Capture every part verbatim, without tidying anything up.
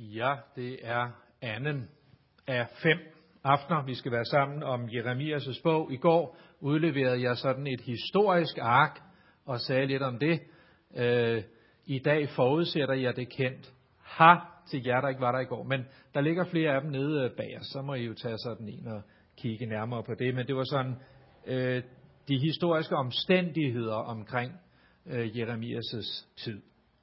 Ja, det er anden af fem aftener, vi skal være sammen om Jeremias' bog. I går udleverede jeg sådan et historisk ark og sagde lidt om det. Øh, I dag forudsætter jeg det kendt. Ha til jer, der ikke var der i går. Men der ligger flere af dem nede bag os, så må I jo tage sådan en og kigge nærmere på det. Men det var sådan øh, de historiske omstændigheder omkring øh, Jeremias' tid.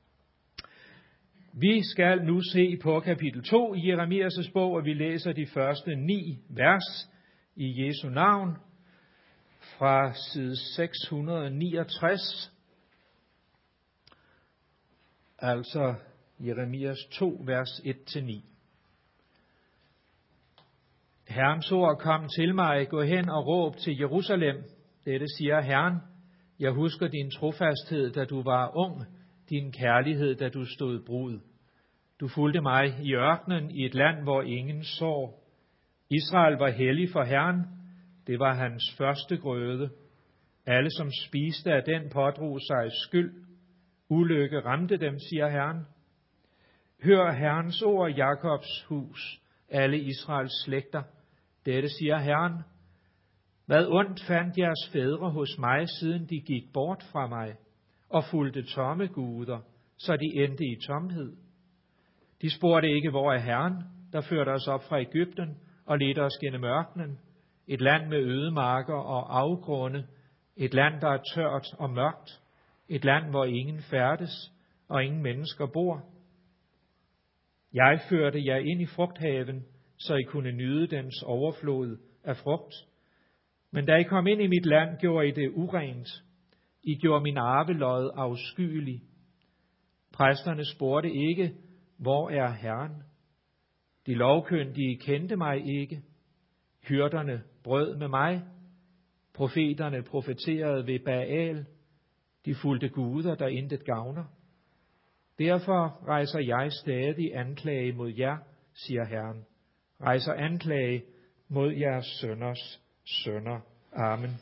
Vi skal nu se på kapitel to i Jeremias' bog, og vi læser de første ni vers i Jesu navn fra side seks hundrede niogtres. Altså Jeremias to, vers et til ni. Herrens ord kom til mig, gå hen og råb til Jerusalem. Dette siger Herren, jeg husker din trofasthed, da du var ung, din kærlighed, da du stod brud. Du fulgte mig i ørkenen i et land, hvor ingen så. Israel var hellig for Herren, det var hans første grøde. Alle, som spiste af den, pådrog sig skyld. Ulykke ramte dem, siger Herren. Hør Herrens ord, Jakobs hus, alle Israels slægter. Dette siger Herren. Hvad ondt fandt jeres fædre hos mig, siden de gik bort fra mig, og fulgte tomme guder, så de endte i tomhed. De spurgte ikke, hvor er Herren, der førte os op fra Egypten og ledte os gennem ørkenen, et land med ødemarker og afgrunde, et land, der er tørt og mørkt, et land, hvor ingen færdes og ingen mennesker bor. Jeg førte jer ind i frugthaven, så I kunne nyde dens overflod af frugt. Men da I kom ind i mit land, gjorde I det urent. I gjorde min arvelod afskyelig. Præsterne spurgte ikke, hvor er Herren? De lovkyndige kendte mig ikke. Hyrderne brød med mig. Profeterne profeterede ved Baal. De fulgte guder, der intet gavner. Derfor rejser jeg stadig anklage mod jer, siger Herren. Rejser anklage mod jeres sønners sønner. Amen.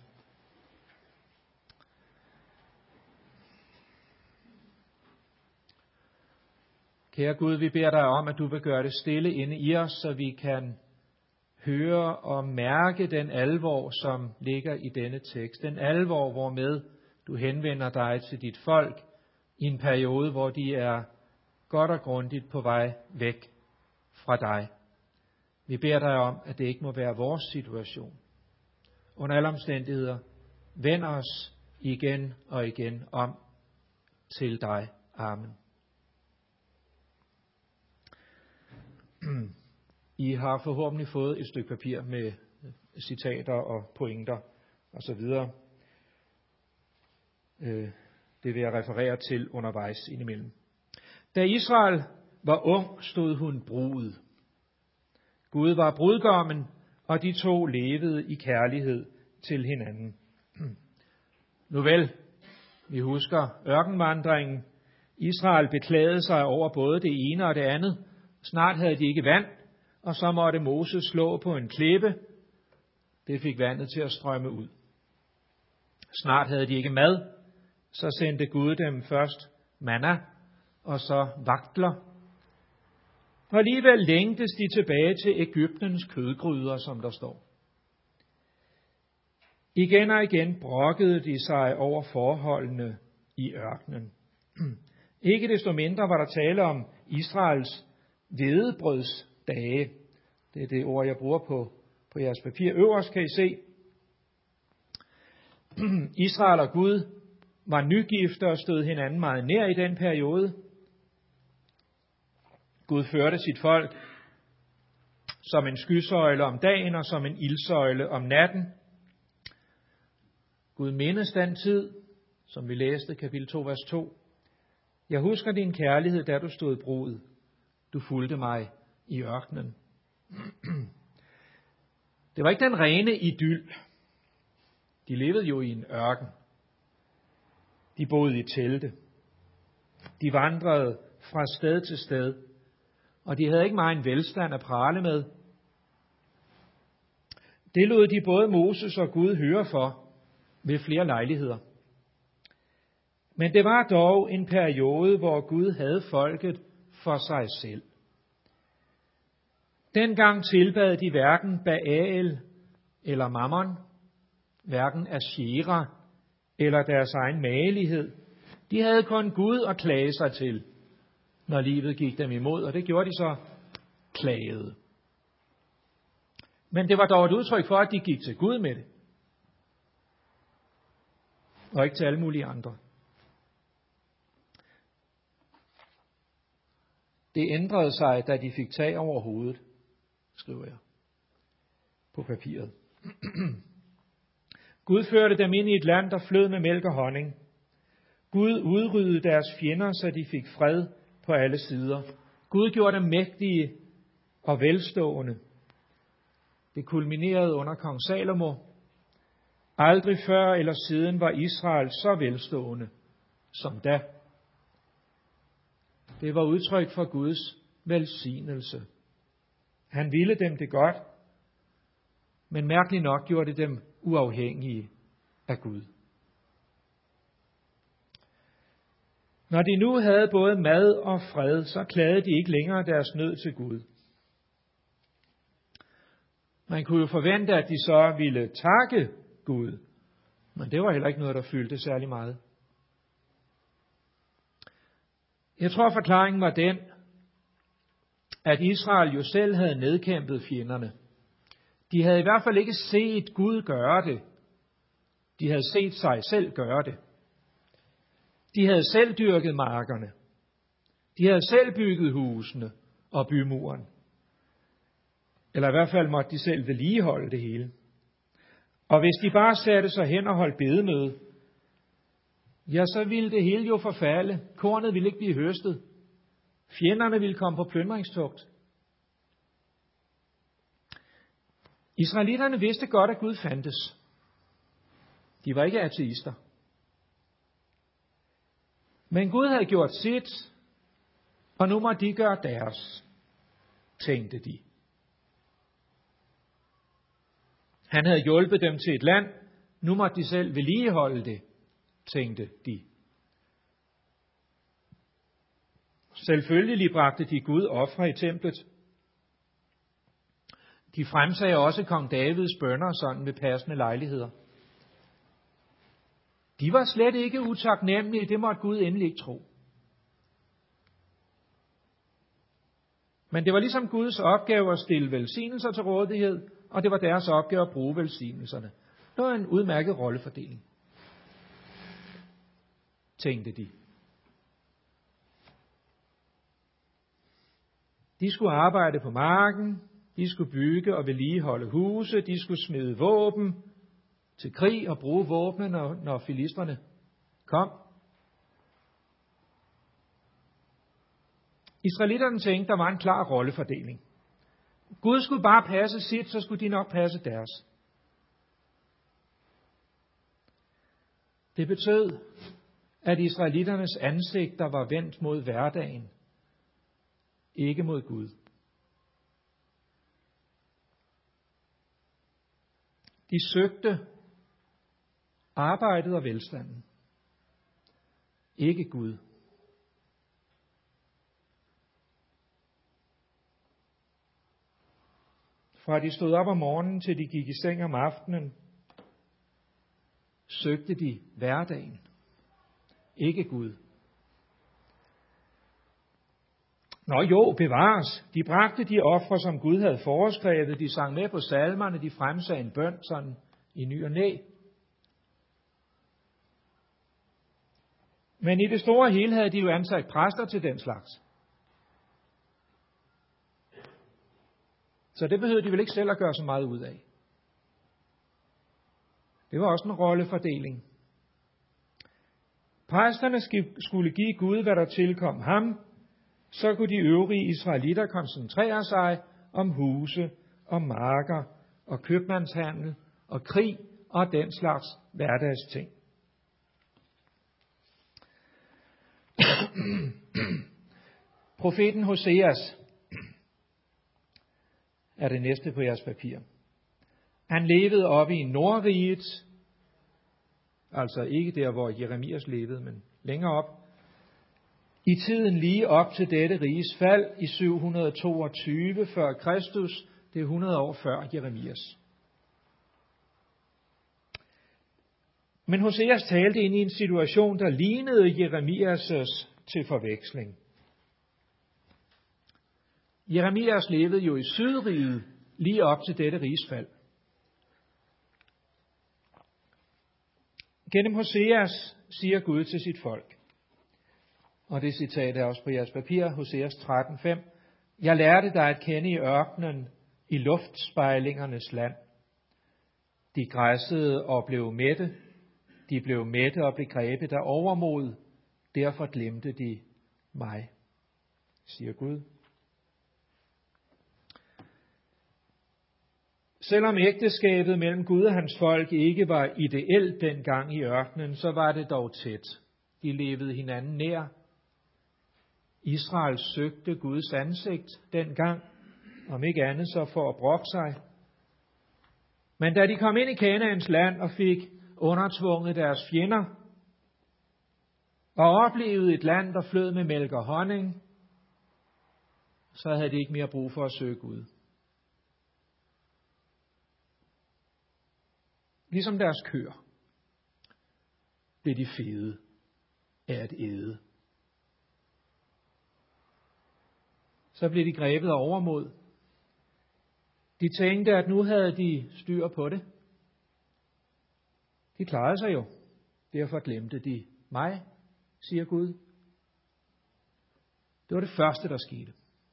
Kære Gud, vi beder dig om, at du vil gøre det stille inde i os, så vi kan høre og mærke den alvor, som ligger i denne tekst. Den alvor, hvormed du henvender dig til dit folk i en periode, hvor de er godt og grundigt på vej væk fra dig. Vi beder dig om, at det ikke må være vores situation. Under alle omstændigheder, vend os igen og igen om til dig. Amen. I har forhåbentlig fået et stykke papir med citater og pointer osv. Det vil jeg referere til undervejs indimellem. Da Israel var ung, stod hun brud. Gud var brudgommen, og de to levede i kærlighed til hinanden. Nu vel, vi husker ørkenvandringen. Israel beklagede sig over både det ene og det andet. Snart havde de ikke vand, og så måtte Moses slå på en klippe. Det fik vandet til at strømme ud. Snart havde de ikke mad, så sendte Gud dem først manna, og så vagtler. Og alligevel længtes de tilbage til Egyptens kødgryder, som der står. Igen og igen brokkede de sig over forholdene i ørkenen. Ikke desto mindre var der tale om Israels hvedebrødsdage. Det er det ord, jeg bruger på, på jeres papir. Øverst kan I se, Israel og Gud var nygifte og stod hinanden meget nær i den periode. Gud førte sit folk som en skysøjle om dagen og som en ildsøjle om natten. Gud mindes den tid, som vi læste kapitel to, vers to. Jeg husker din kærlighed, da du stod brud. Du fulgte mig i ørkenen. Det var ikke den rene idyl. De levede jo i en ørken. De boede i telte. De vandrede fra sted til sted. Og de havde ikke meget en velstand at prale med. Det lod de både Moses og Gud høre for ved flere lejligheder. Men det var dog en periode, hvor Gud havde folket for sig selv. Dengang tilbad de hverken Baal eller Mammon, hverken Ashera eller deres egen magelighed. De havde kun Gud at klage sig til, når livet gik dem imod, og det gjorde de så klagede. Men det var dog et udtryk for, at de gik til Gud med det, og ikke til alle mulige andre. Det ændrede sig, da de fik tag over hovedet, skriver jeg på papiret. Gud førte dem ind i et land, der flød med mælk og honning. Gud udryddede deres fjender, så de fik fred på alle sider. Gud gjorde dem mægtige og velstående. Det kulminerede under kong Salomo. Aldrig før eller siden var Israel så velstående som da. Det var udtryk for Guds velsignelse. Han ville dem det godt, men mærkeligt nok gjorde det dem uafhængige af Gud. Når de nu havde både mad og fred, så klagede de ikke længere deres nød til Gud. Man kunne jo forvente, at de så ville takke Gud, men det var heller ikke noget, der fyldte særlig meget. Jeg tror, forklaringen var den, at Israel jo selv havde nedkæmpet fjenderne. De havde i hvert fald ikke set Gud gøre det. De havde set sig selv gøre det. De havde selv dyrket markerne. De havde selv bygget husene og bymuren. Eller i hvert fald måtte de selv vedligeholde det hele. Og hvis de bare satte sig hen og holdt bedemøde, ja, så ville det hele jo forfalde. Kornet ville ikke blive høstet. Fjenderne ville komme på plyndringstogt. Israelitterne vidste godt, at Gud fandtes. De var ikke ateister. Men Gud havde gjort sit, og nu må de gøre deres, tænkte de. Han havde hjulpet dem til et land, nu måtte de selv vedligeholde det, tænkte de. Selvfølgelig bragte de Gud ofre i templet. De fremsagde også kong Davids bønner sådan ved passende lejligheder. De var slet ikke utaknemmelige, det måtte Gud endelig ikke tro. Men det var ligesom Guds opgave at stille velsignelser til rådighed, og det var deres opgave at bruge velsignelserne. Det var en udmærket rollefordeling, tænkte de. De skulle arbejde på marken, de skulle bygge og vedligeholde huse, de skulle smide våben til krig og bruge våbnene, når, når filisterne kom. Israelitterne tænkte, der var en klar rollefordeling. Gud skulle bare passe sit, så skulle de nok passe deres. Det betød, at israelitternes ansigter var vendt mod hverdagen, ikke mod Gud. De søgte arbejdet og velstanden, ikke Gud. Fra de stod op om morgenen til de gik i seng om aftenen, søgte de hverdagen, ikke Gud. Nå jo, bevares. De bragte de ofre, som Gud havde foreskrevet. De sang med på salmerne, de fremsagde en bøn sådan i ny og næ. Men i det store hele havde de jo ansat præster til den slags. Så det behøvede de vel ikke selv at gøre så meget ud af. Det var også en rollefordeling. Præsterne skulle give Gud, hvad der tilkom ham, så kunne de øvrige israelitter koncentrere sig om huse og marker og købmandshandel og krig og den slags hverdagsting. Profeten Hoseas er det næste på jeres papir. Han levede oppe i Nordriget, altså ikke der, hvor Jeremias levede, men længere op, I tiden lige op til dette riges fald i syv hundrede og toogtyve før Kristus, det er hundrede år før Jeremias. Men Hoseas talte ind i en situation, der lignede Jeremias' til forveksling. Jeremias levede jo i Sydriget lige op til dette riges fald. Gennem Hoseas siger Gud til sit folk, og det citat er også på jeres papir, Hoseas tretten fem. Jeg lærte dig at kende i ørkenen, i luftspejlingernes land. De græssede og blev mætte. De blev mætte og blev grebet af overmod. Derfor glemte de mig, siger Gud. Selvom ægteskabet mellem Gud og hans folk ikke var ideelt dengang i ørkenen, så var det dog tæt. De levede hinanden nær. Israel søgte Guds ansigt dengang, om ikke andet så for at brokke sig. Men da de kom ind i Kanaans land og fik undertvunget deres fjender, og oplevede et land, der flød med mælk og honning, så havde de ikke mere brug for at søge Gud. Ligesom deres køer blev de fede af at æde. Så blev de grebet af overmod. De tænkte, at nu havde de styr på det. De klarede sig jo. Derfor glemte de mig, siger Gud. Det var det første, der skete.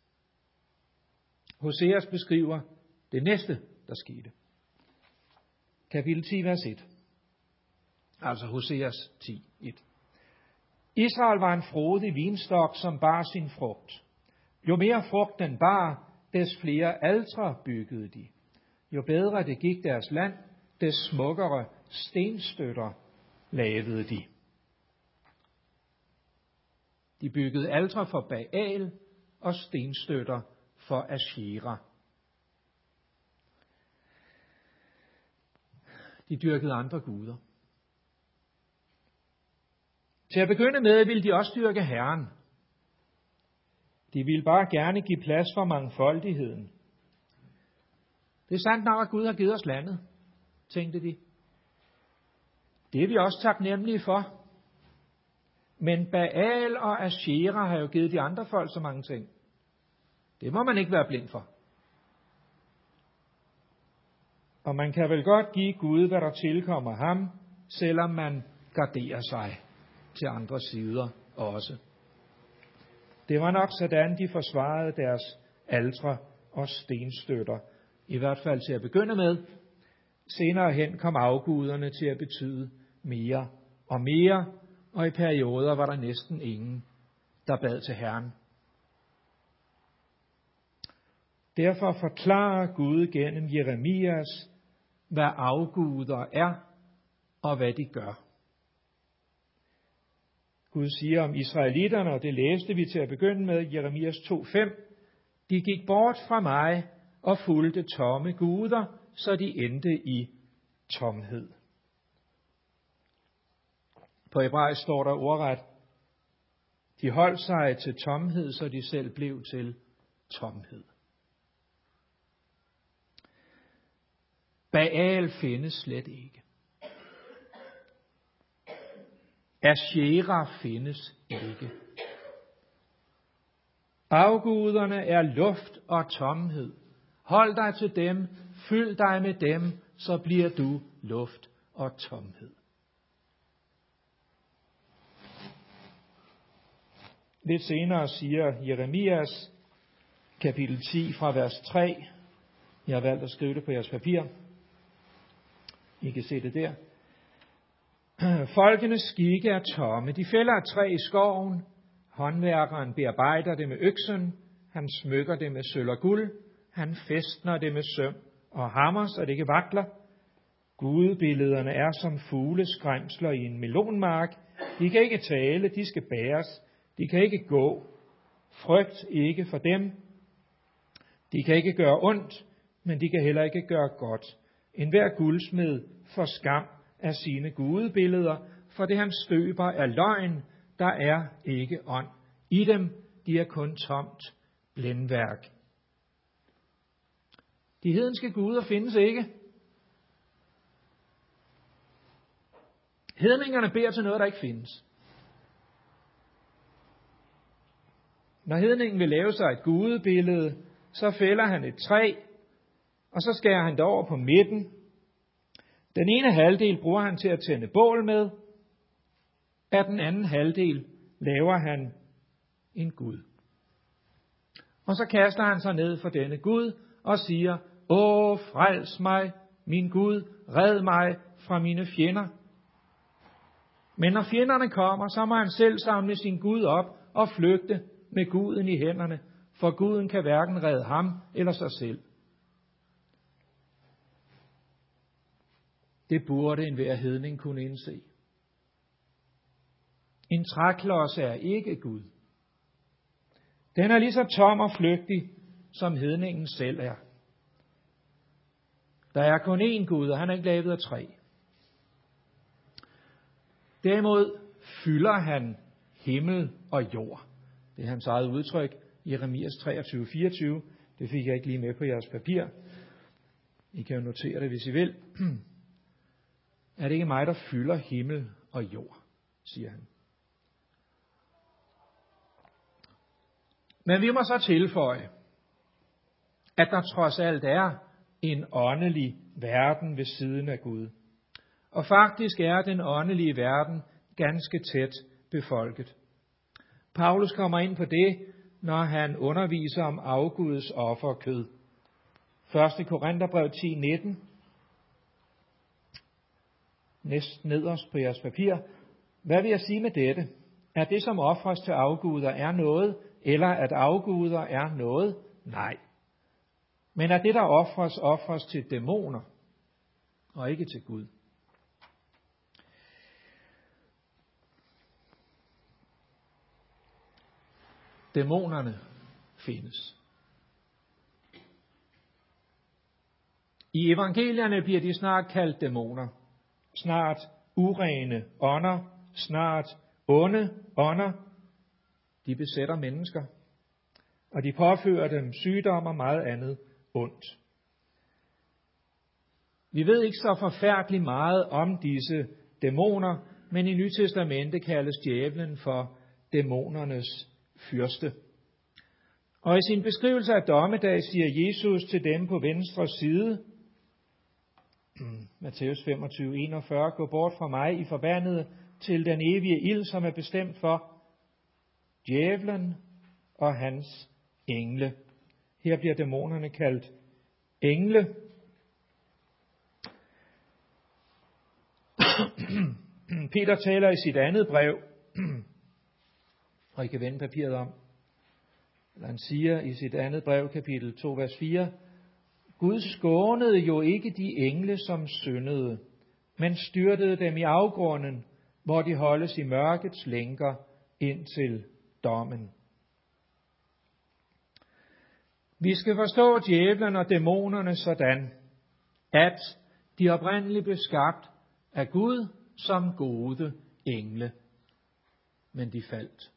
Hoseas beskriver det næste, der skete. Kapitel ti, vers et. Altså Hoseas ti, et. Israel var en frodig vinstok, som bar sin frugt. Jo mere frugt den bar, des flere altre byggede de. Jo bedre det gik deres land, des smukkere stenstøtter lavede de. De byggede altre for Baal og stenstøtter for Ashera. De dyrkede andre guder. Til at begynde med ville de også dyrke Herren. De ville bare gerne give plads for mangfoldigheden. Det er sandt nok, at Gud har givet os landet, tænkte de. Det er vi også taknemmelige for. Men Baal og Ashera har jo givet de andre folk så mange ting. Det må man ikke være blind for. Og man kan vel godt give Gud, hvad der tilkommer ham, selvom man garderer sig til andre sider også. Det var nok sådan, de forsvarede deres altre og stenstøtter, i hvert fald til at begynde med. Senere hen kom afguderne til at betyde mere og mere, og i perioder var der næsten ingen, der bad til Herren. Derfor forklarer Gud gennem Jeremias, hvad afguder er og hvad de gør. Gud siger om israelitterne, og det læste vi til at begynde med, Jeremias to fem. De gik bort fra mig og fulgte tomme guder, så de endte i tomhed. På hebraisk står der ordret, de holdt sig til tomhed, så de selv blev til tomhed. Baal findes slet ikke. Ashera findes ikke. Afguderne er luft og tomhed. Hold dig til dem, fyld dig med dem, så bliver du luft og tomhed. Lidt senere siger Jeremias, kapitel ti fra vers tre. Jeg har valgt at skrive det på jeres papir. I kan se det der. Folkenes skikke er tomme. De fælder et træ i skoven. Håndværkeren bearbejder det med øksen. Han smykker det med sølv og guld. Han fæstner det med søm og hammer, så det ikke vakler. Gudebillederne er som fugleskræmsler i en melonmark. De kan ikke tale, de skal bæres. De kan ikke gå. Frygt ikke for dem. De kan ikke gøre ondt, men de kan heller ikke gøre godt. Enhver guldsmed får skam af sine gudebilleder, for det han støber er løgn, der er ikke ånd I dem, de er kun tomt blændværk. De hedenske guder findes ikke. Hedningerne beder til noget, der ikke findes. Når hedningen vil lave sig et gudebillede, så fælder han et træ, og så skærer han det over på midten. Den ene halvdel bruger han til at tænde bål med, af den anden halvdel laver han en gud. Og så kaster han sig ned for denne Gud og siger, åh, frels mig, min Gud, red mig fra mine fjender. Men når fjenderne kommer, så må han selv samle sin Gud op og flygte med guden i hænderne, for guden kan hverken redde ham eller sig selv. Det burde enhver hedning kunne indse. En træklods er ikke Gud. Den er lige så tom og flygtig, som hedningen selv er. Der er kun én Gud, og han er ikke lavet af træ. Derimod fylder han himmel og jord. Det er hans eget udtryk, Jeremias treogtyve fireogtyve. Det fik jeg ikke lige med på jeres papir. I kan jo notere det, hvis I vil. Er det ikke mig, der fylder himmel og jord, siger han. Men vi må så tilføje, at der trods alt er en åndelig verden ved siden af Gud. Og faktisk er den åndelige verden ganske tæt befolket. Paulus kommer ind på det, når han underviser om afguds offerkød. første Korintherbrev ti nitten. Næst nederst på jeres papir. Hvad vil jeg sige med dette? Er det, som ofres til afguder, er noget, eller at afguder er noget? Nej. Men er det, der ofres, ofres til dæmoner, og ikke til Gud. Dæmonerne findes. I evangelierne bliver de snart kaldt dæmoner. Snart urene ånder, snart onde ånder. De besætter mennesker, og de påfører dem sygdom og meget andet ondt. Vi ved ikke så forfærdeligt meget om disse dæmoner, men i Nytestamentet kaldes djævlen for dæmonernes fyrste. Og i sin beskrivelse af dommedag siger Jesus til dem på venstre side, Matthæus femogtyve enogfyrre, gå bort fra mig, I forbandede, til den evige ild, som er bestemt for djævlen og hans engle. Her bliver dæmonerne kaldt engle. Peter taler i sit andet brev, og I kan vende papiret om, eller han siger i sit andet brev, kapitel to, vers fire, Gud skånede jo ikke de engle, som syndede, men styrtede dem i afgrunden, hvor de holdes i mørkets lænker indtil dommen. Vi skal forstå djævlen og dæmonerne sådan, at de oprindeligt blev skabt af Gud som gode engle, men de faldt.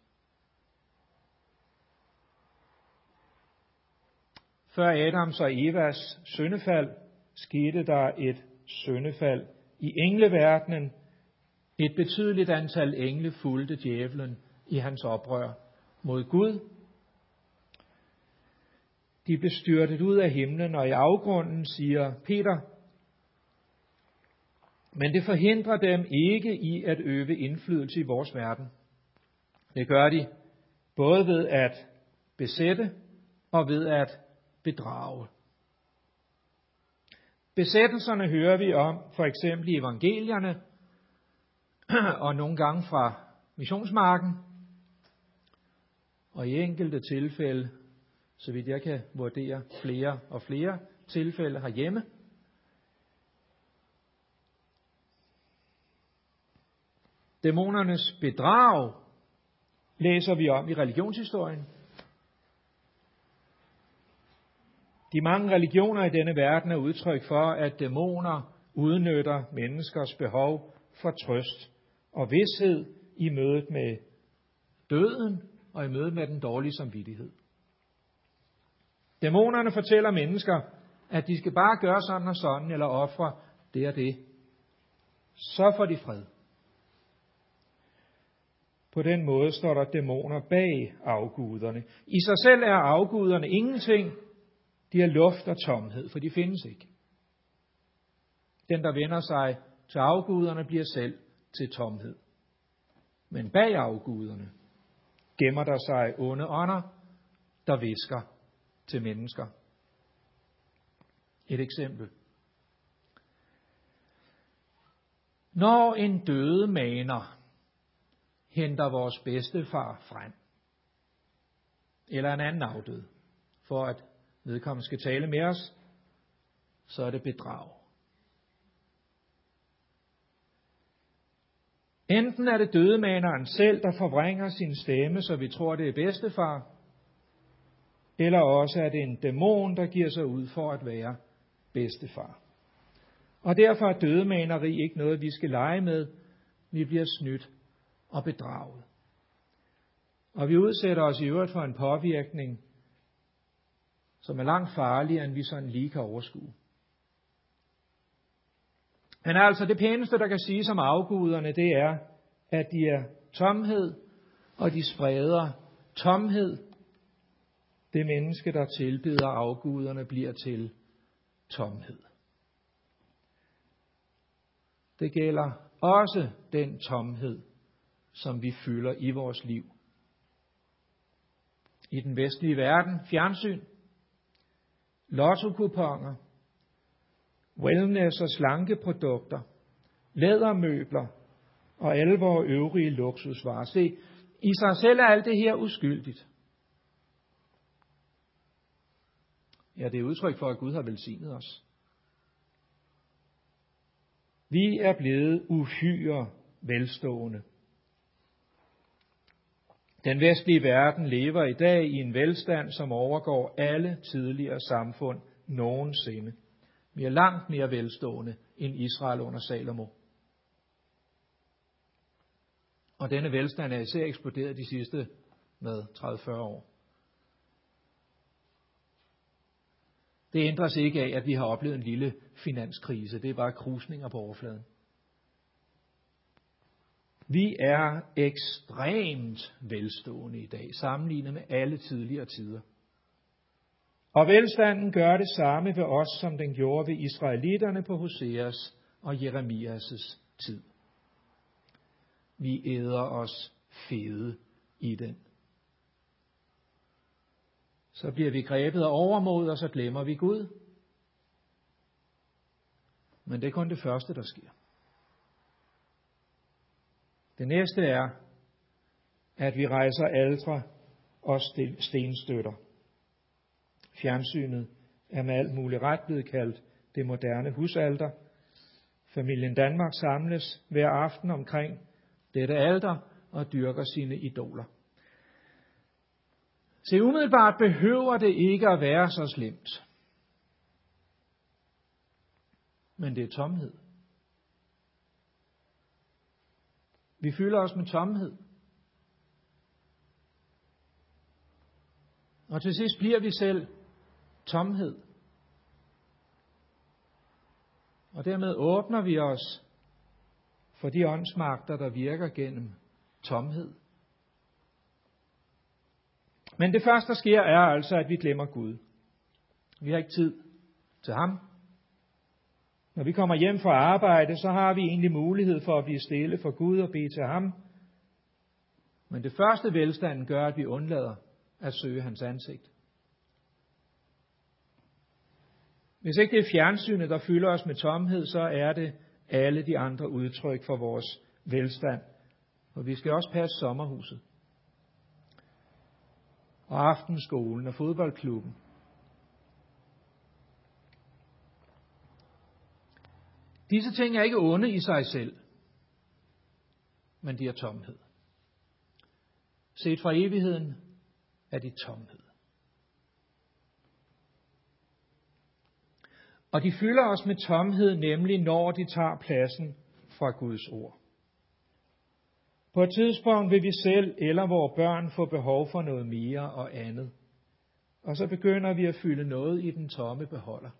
Før Adams og Evas syndefald skete der et syndefald i engleverdenen. Et betydeligt antal engle fulgte djævlen i hans oprør mod Gud. De blev styrtet ud af himlen og i afgrunden, siger Peter. Men det forhindrer dem ikke i at øve indflydelse i vores verden. Det gør de både ved at besætte og ved at bedrage. Besættelserne hører vi om for eksempel i evangelierne og nogle gange fra missionsmarken, og i enkelte tilfælde, så vidt jeg kan vurdere, flere og flere tilfælde herhjemme. Dæmonernes bedrag læser vi om i religionshistorien. De mange religioner i denne verden er udtryk for, at dæmoner udnytter menneskers behov for trøst og vished i mødet med døden og i møde med den dårlige samvittighed. Dæmonerne fortæller mennesker, at de skal bare gøre sådan og sådan, eller ofre det og det. Så får de fred. På den måde står der dæmoner bag afguderne. I sig selv er afguderne ingenting. De er luft og tomhed, for de findes ikke. Den, der vender sig til afguderne, bliver selv til tomhed. Men bag afguderne gemmer der sig onde ånder, der hvisker til mennesker. Et eksempel. Når en dødemaner henter vores bedstefar frem, eller en anden afdød, for at vedkommende skal tale med os, så er det bedrag. Enten er det dødemaneren selv, der forvrænger sin stemme, så vi tror, det er bedstefar, eller også er det en dæmon, der giver sig ud for at være bedstefar. Og derfor er dødemaneri ikke noget, vi skal lege med. Vi bliver snydt og bedraget. Og vi udsætter os i øvrigt for en påvirkning, som er langt farligere, end vi sådan lige kan overskue. Men altså, det pæneste, der kan siges om afguderne, det er, at de er tomhed, og de spreder tomhed. Det menneske, der tilbeder afguderne, bliver til tomhed. Det gælder også den tomhed, som vi fylder i vores liv. I den vestlige verden, fjernsyn, lottokuponer, wellness- og slankeprodukter, lædermøbler og alle vores øvrige luksusvarer. Se, i sig selv er alt det her uskyldigt. Ja, det er udtryk for, at Gud har velsignet os. Vi er blevet uhyre velstående. Den vestlige verden lever i dag i en velstand, som overgår alle tidligere samfund nogensinde. Vi er langt mere velstående end Israel under Salomo. Og denne velstand er især eksploderet de sidste med tredive til fyrre år. Det ændres ikke af, at vi har oplevet en lille finanskrise. Det er bare krusninger på overfladen. Vi er ekstremt velstående i dag, sammenlignet med alle tidligere tider. Og velstanden gør det samme ved os, som den gjorde ved israelitterne på Hoseas og Jeremias' tid. Vi æder os fede i den. Så bliver vi grebet af overmod, og så glemmer vi Gud. Men det er kun det første, der sker. Det næste er, at vi rejser altre og stenstøtter. Fjernsynet er med alt mulig ret blevet kaldt det moderne husalter. Familien Danmark samles hver aften omkring dette alter og dyrker sine idoler. Så umiddelbart behøver det ikke at være så slemt. Men det er tomhed. Vi fylder os med tomhed. Og til sidst bliver vi selv tomhed. Og dermed åbner vi os for de åndsmagter, der virker gennem tomhed. Men det første, der sker, er altså, at vi glemmer Gud. Vi har ikke tid til ham. Når vi kommer hjem fra arbejde, så har vi egentlig mulighed for at blive stille for Gud og bede til ham. Men det første velstanden gør, at vi undlader at søge hans ansigt. Hvis ikke det er fjernsynet, der fylder os med tomhed, så er det alle de andre udtryk for vores velstand. Og vi skal også passe sommerhuset. Og aftenskolen og fodboldklubben. Disse ting er ikke onde i sig selv, men de er tomhed. Set fra evigheden er de tomhed. Og de fylder os med tomhed, nemlig når de tager pladsen fra Guds ord. På et tidspunkt vil vi selv eller vores børn få behov for noget mere og andet. Og så begynder vi at fylde noget i den tomme beholder.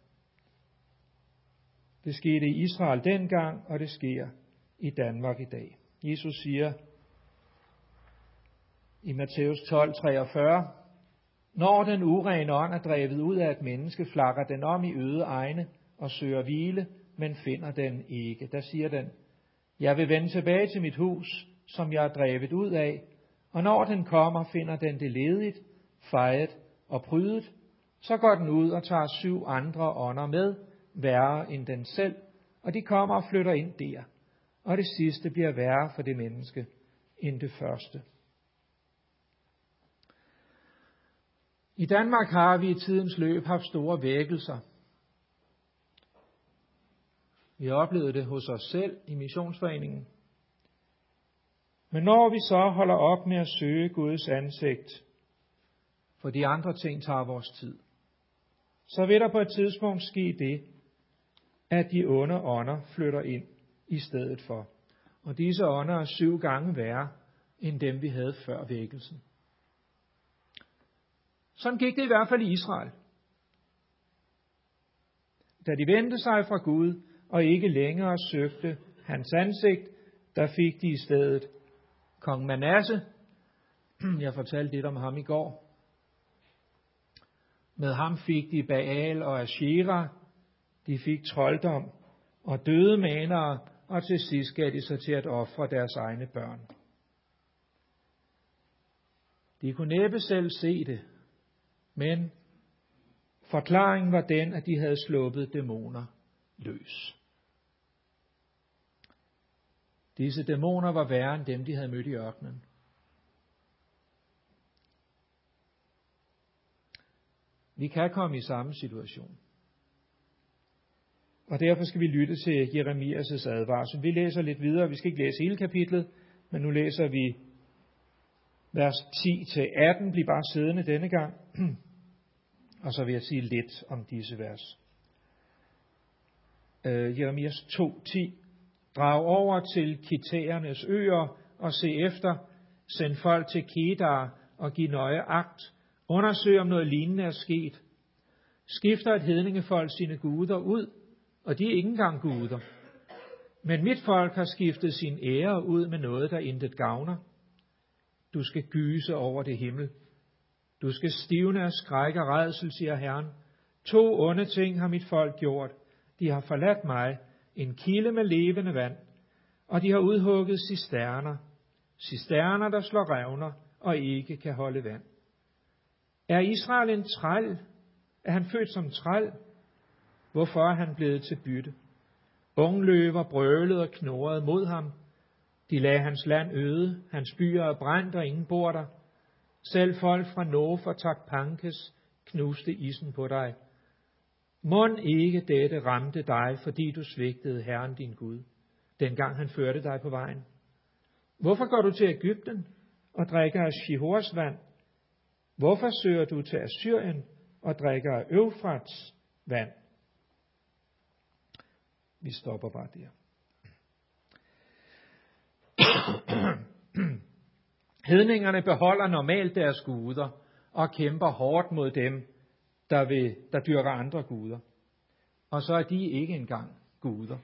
Det skete i Israel dengang, og det sker i Danmark i dag. Jesus siger i Matthæus tolv treogfyrre, når den urene ånd er drevet ud af et menneske, flakker den om i øde egne og søger hvile, men finder den ikke. Der siger den, jeg vil vende tilbage til mit hus, som jeg er drevet ud af, og når den kommer, finder den det ledigt, fejet og prydet, så går den ud og tager syv andre ånder med, værre end den selv, og de kommer og flytter ind der, og det sidste bliver værre for det menneske end det første. I Danmark har vi i tidens løb haft store vækkelser. Vi har oplevet det hos os selv i Missionsforeningen. Men når vi så holder op med at søge Guds ansigt, for de andre ting tager vores tid, så vil der på et tidspunkt ske det, at de onde ånder flytter ind i stedet for. Og disse ånder er syv gange værre end dem, vi havde før vækkelsen. Sådan gik det i hvert fald i Israel. Da de vendte sig fra Gud og ikke længere søgte hans ansigt, der fik de i stedet kong Manasse. Jeg fortalte lidt om ham i går. Med ham fik de Baal og Ashera. De fik trolddom og døde manere, og til sidst gav de sig til at ofre deres egne børn. De kunne næppe selv se det, men forklaringen var den, at de havde sluppet dæmoner løs. Disse dæmoner var værre end dem, de havde mødt i ørkenen. Vi kan komme i samme situation. Og derfor skal vi lytte til Jeremias' advarsel. Vi læser lidt videre. Vi skal ikke læse hele kapitlet, men nu læser vi vers ti til atten. Bliv bare siddende denne gang. Og så vil jeg sige lidt om disse vers. Uh, Jeremias to ti. Drag over til Kitæernes øer og se efter. Send folk til Kedar og giv nøje agt. Undersøg om noget lignende er sket. Skifter et hedningefolk sine guder ud, og de er ikke engang guder. Men mit folk har skiftet sin ære ud med noget, der intet gavner. Du skal gyse over det himmel. Du skal stivne af skræk og rædsel, siger Herren. To onde ting har mit folk gjort. De har forladt mig, en kilde med levende vand, og de har udhugget cisterner. Cisterner, der slår revner og ikke kan holde vand. Er Israel en træl? Er han født som træl? Hvorfor er han blevet til bytte? Ungløver brølede og knurrede mod ham. De lagde hans land øde, hans byer er brændt, og ingen bor der. Selv folk fra Nof og Takpankes knuste isen på dig. Mon ikke dette ramte dig, fordi du svigtede Herren din Gud, dengang han førte dig på vejen? Hvorfor går du til Egypten og drikker af Shihors vand? Hvorfor søger du til Assyrien og drikker af Eufrats vand? Vi stopper bare der. Hedningerne beholder normalt deres guder og kæmper hårdt mod dem, der, vil, der dyrker andre guder. Og så er de ikke engang guder.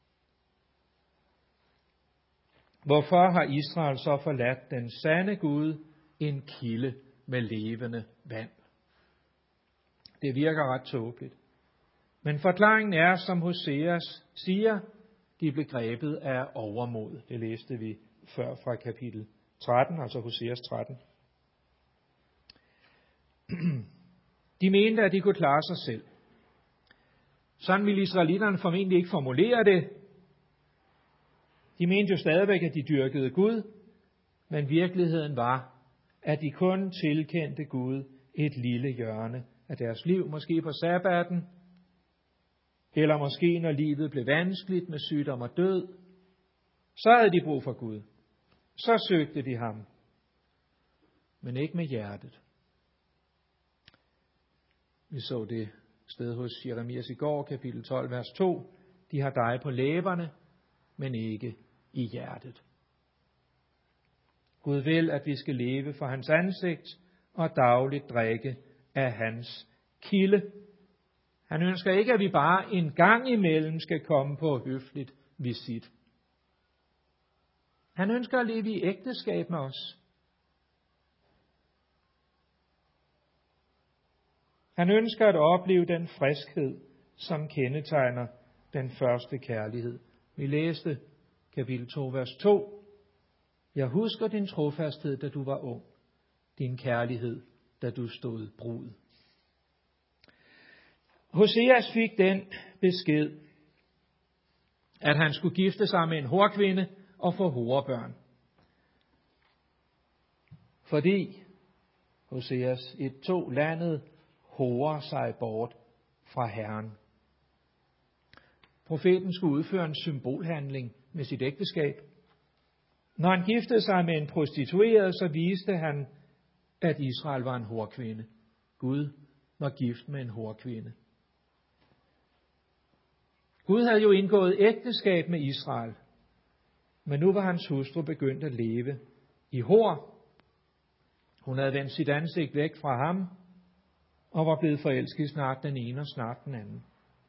Hvorfor har Israel så forladt den sande Gud, en kilde med levende vand? Det virker ret tåbeligt. Men forklaringen er, som Hoseas siger, de blev grebet af overmod. Det læste vi før fra kapitel tretten, altså Hoseas tretten. De mente, at de kunne klare sig selv. Sådan ville israelitterne formentlig ikke formulere det. De mente jo stadigvæk, at de dyrkede Gud, men virkeligheden var, at de kun tilkendte Gud et lille hjørne af deres liv, måske på sabbaten, eller måske når livet blev vanskeligt med sygdom og død. Så havde de brug for Gud. Så søgte de ham, men ikke med hjertet. Vi så det sted hos Jeremias i går, kapitel tolv, vers to. De har dig på læberne, men ikke i hjertet. Gud vil, at vi skal leve for hans ansigt og dagligt drikke af hans kilde. Han ønsker ikke, at vi bare en gang imellem skal komme på høfligt visit. Han ønsker at leve i ægteskab med os. Han ønsker at opleve den friskhed, som kendetegner den første kærlighed. Vi læste kapitel to, vers to. Jeg husker din trofasthed, da du var ung, din kærlighed, da du stod brud. Hoseas fik den besked, at han skulle gifte sig med en horkvinde og få horebørn. Fordi Hoseas et to landet horer sig bort fra Herren. Profeten skulle udføre en symbolhandling med sit ægteskab. Når han giftede sig med en prostitueret, så viste han, at Israel var en horkvinde. Gud var gift med en horkvinde. Gud havde jo indgået ægteskab med Israel, men nu var hans hustru begyndt at leve i hor. Hun havde vendt sit ansigt væk fra ham, og var blevet forelsket snart den ene og snart den anden.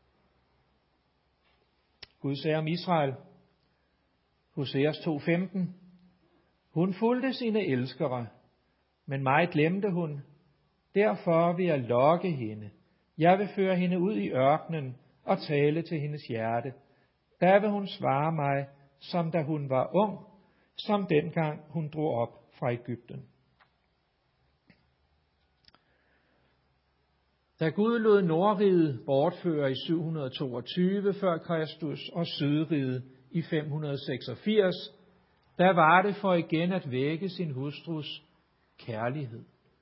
Gud sagde om Israel, Hoseas to femten, hun fulgte sine elskere, men mig glemte hun. Derfor vil jeg lokke hende. Jeg vil føre hende ud i ørkenen og tale til hendes hjerte. Der vil hun svare mig, som da hun var ung, som dengang hun drog op fra Egypten. Da Gud lod Nordriget bortføre i syv hundrede toogtyve før Kristus og Sydriget i fem hundrede seksogfirs, der var det for igen at vække sin hustrus kærlighed.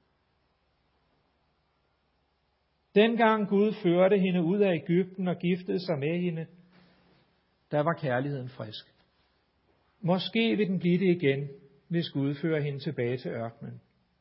Dengang Gud førte hende ud af Egypten og giftede sig med hende, der var kærligheden frisk. Måske vil den blive det igen, hvis Gud fører hende tilbage til ørkenen.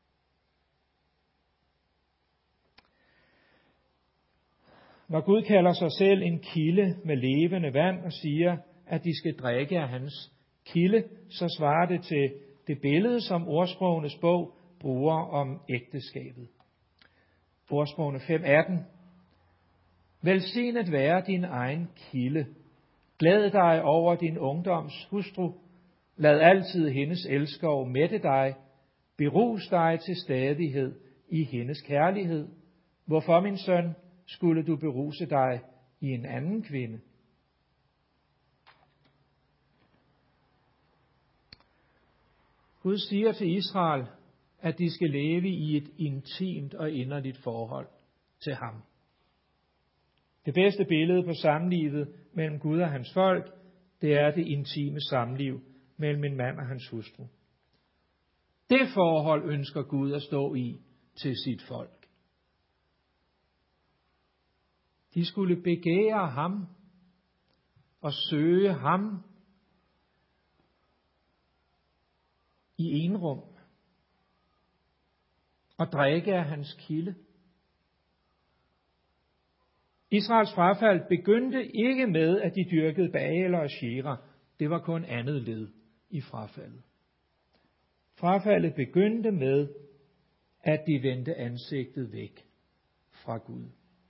Når Gud kalder sig selv en kilde med levende vand og siger, at de skal drikke af hans kilde, så svarer det til det billede, som Ordsprogenes bog bruger om ægteskabet. Ordsprogene fem atten. Velsignet være din egen kilde. Glæd dig over din ungdoms hustru. Lad altid hendes elskov mætte dig. Berus dig til stadighed i hendes kærlighed. Hvorfor, min søn, skulle du beruse dig i en anden kvinde? Gud siger til Israel, at de skal leve i et intimt og inderligt forhold til ham. Det bedste billede på samlivet mellem Gud og hans folk, det er det intime samliv mellem en mand og hans hustru. Det forhold ønsker Gud at stå i til sit folk. De skulle begære ham og søge ham i enrum og drikke af hans kilde. Israels frafald begyndte ikke med, at de dyrkede Baal og Ashera. Det var kun andet led i frafaldet. Frafaldet begyndte med, at de vendte ansigtet væk fra Gud.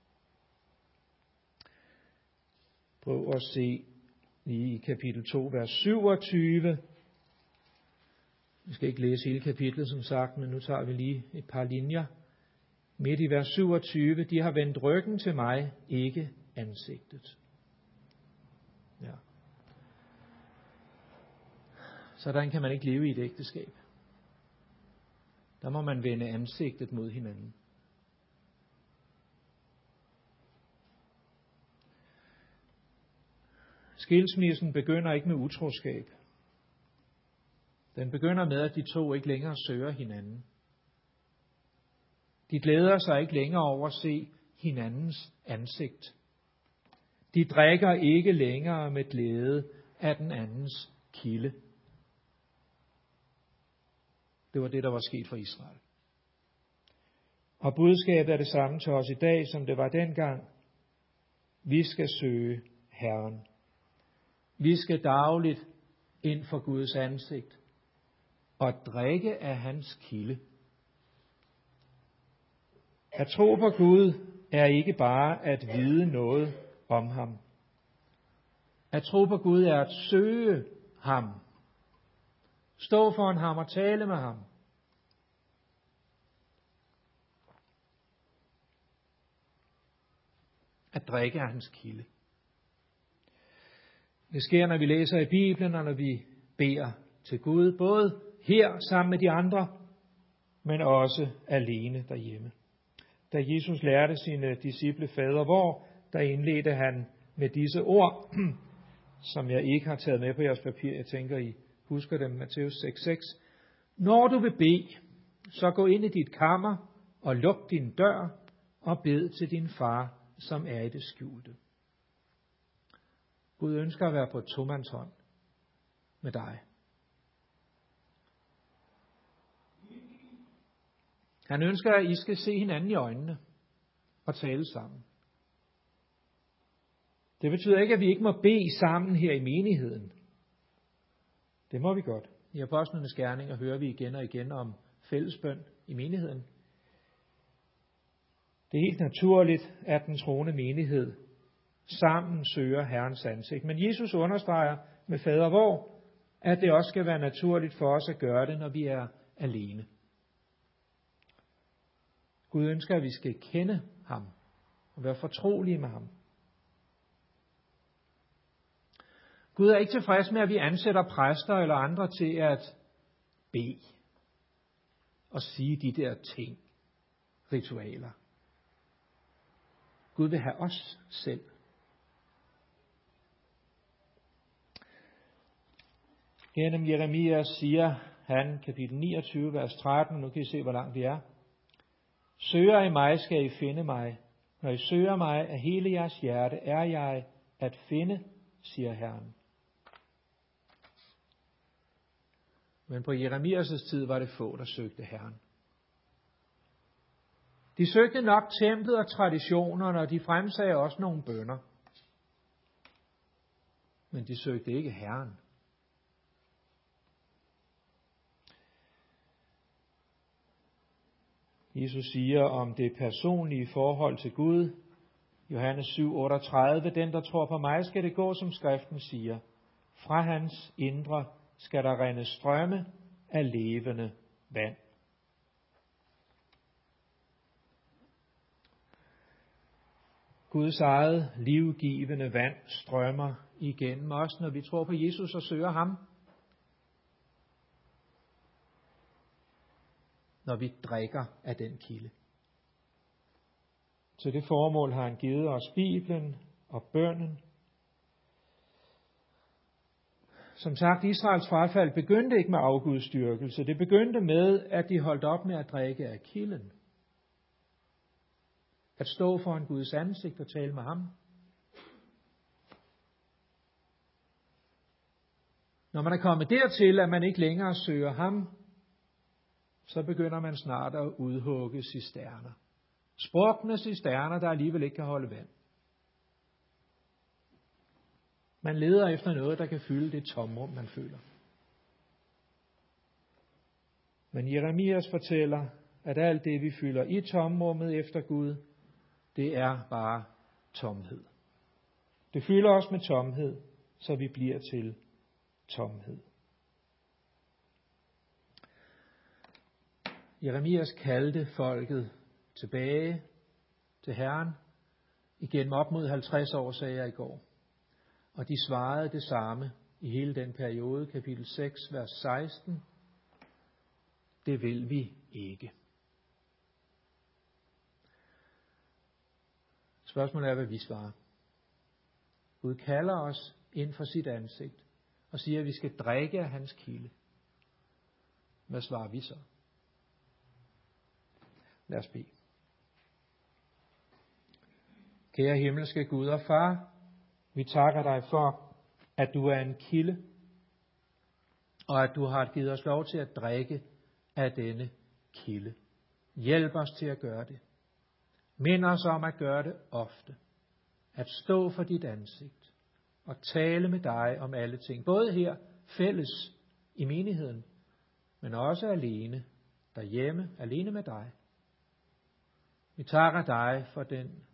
Prøv at se lige i kapitel to, vers syvogtyve. Vi skal ikke læse hele kapitlet, som sagt, men nu tager vi lige et par linjer. Midt i vers syvogtyve, de har vendt ryggen til mig, ikke ansigtet. Ja. Sådan kan man ikke leve i et ægteskab. Der må man vende ansigtet mod hinanden. Skilsmissen begynder ikke med utroskab. Den begynder med, at de to ikke længere søger hinanden. De glæder sig ikke længere over at se hinandens ansigt. De drikker ikke længere med glæde af den andens kilde. Det var det, der var sket for Israel. Og budskabet er det samme til os i dag, som det var dengang. Vi skal søge Herren. Vi skal dagligt ind for Guds ansigt. og drikke af hans kilde. At tro på Gud er ikke bare at vide noget om ham. At tro på Gud er at søge ham. Stå foran ham og tale med ham. At drikke af hans kilde. Det sker, når vi læser i Bibelen, og når vi beder til Gud, både her sammen med de andre, men også alene derhjemme. Da Jesus lærte sine disciple fader hvor, der indledte han med disse ord, som jeg ikke har taget med på jeres papir. Jeg tænker, I husker dem, Matthæus seks seks. Når du vil bede, så gå ind i dit kammer og luk din dør og bed til din far, som er i det skjulte. Gud ønsker at være på tomandshånd med dig. Han ønsker, at I skal se hinanden i øjnene og tale sammen. Det betyder ikke, at vi ikke må bede sammen her i menigheden. Det må vi godt. I Apostlenes Gerninger hører vi igen og igen om fællesbøn i menigheden. Det er helt naturligt, at den troende menighed sammen søger Herrens ansigt. Men Jesus understreger med fader hvor, at det også skal være naturligt for os at gøre det, når vi er alene. Gud ønsker, at vi skal kende ham og være fortrolige med ham. Gud er ikke tilfreds med, at vi ansætter præster eller andre til at bede og sige de der ting, ritualer. Gud vil have os selv. Gennem Jeremias siger han, kapitel niogtyve, vers tretten, nu kan I se, hvor langt vi er. Søger I mig, skal I finde mig. Når I søger mig af hele jeres hjerte, er jeg at finde, siger Herren. Men på Jeremias' tid var det få, der søgte Herren. De søgte nok templet og traditionerne, og de fremsagde også nogle bønner. Men de søgte ikke Herren. Jesus siger om det personlige forhold til Gud, Johannes syv otteogtredive, den der tror på mig, skal det gå, som skriften siger. Fra hans indre skal der rinde strømme af levende vand. Guds eget livgivende vand strømmer igennem os, når vi tror på Jesus og søger ham. Når vi drikker af den kilde. Til det formål har han givet os Bibelen og bønnen. Som sagt, Israels frafald begyndte ikke med afgudstyrkelse. Det begyndte med, at de holdt op med at drikke af kilden. At stå foran Guds ansigt og tale med ham. Når man er kommet dertil, at man ikke længere søger ham, så begynder man snart at udhugge cisterner. Sprukne cisterner, der alligevel ikke kan holde vand. Man leder efter noget, der kan fylde det tomrum, man føler. Men Jeremias fortæller, at alt det, vi fylder i tomrummet efter Gud, det er bare tomhed. Det fylder os med tomhed, så vi bliver til tomhed. Jeremias kaldte folket tilbage til Herren igennem op mod halvtreds år, sagde jeg i går. Og de svarede det samme i hele den periode, kapitel seks, vers seksten. Det vil vi ikke. Spørgsmålet er, hvad vi svarer. Gud kalder os ind for sit ansigt og siger, at vi skal drikke af hans kilde. Hvad svarer vi så? Lad os bede. Kære himmelske Gud og Far, vi takker dig for, at du er en kilde, og at du har givet os lov til at drikke af denne kilde. Hjælp os til at gøre det. Mind os om at gøre det ofte. At stå for dit ansigt og tale med dig om alle ting. Både her fælles i menigheden, men også alene derhjemme, alene med dig. Vi takker dig for den,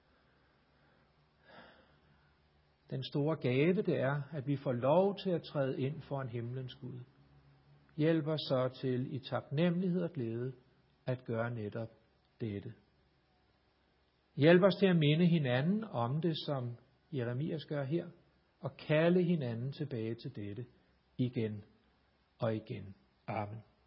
den store gave, det er, at vi får lov til at træde ind foran himlens Gud. Hjælp os så til i taknemmelighed og glæde at gøre netop dette. Hjælp os til at minde hinanden om det, som Jeremias gør her, og kalde hinanden tilbage til dette igen og igen. Amen.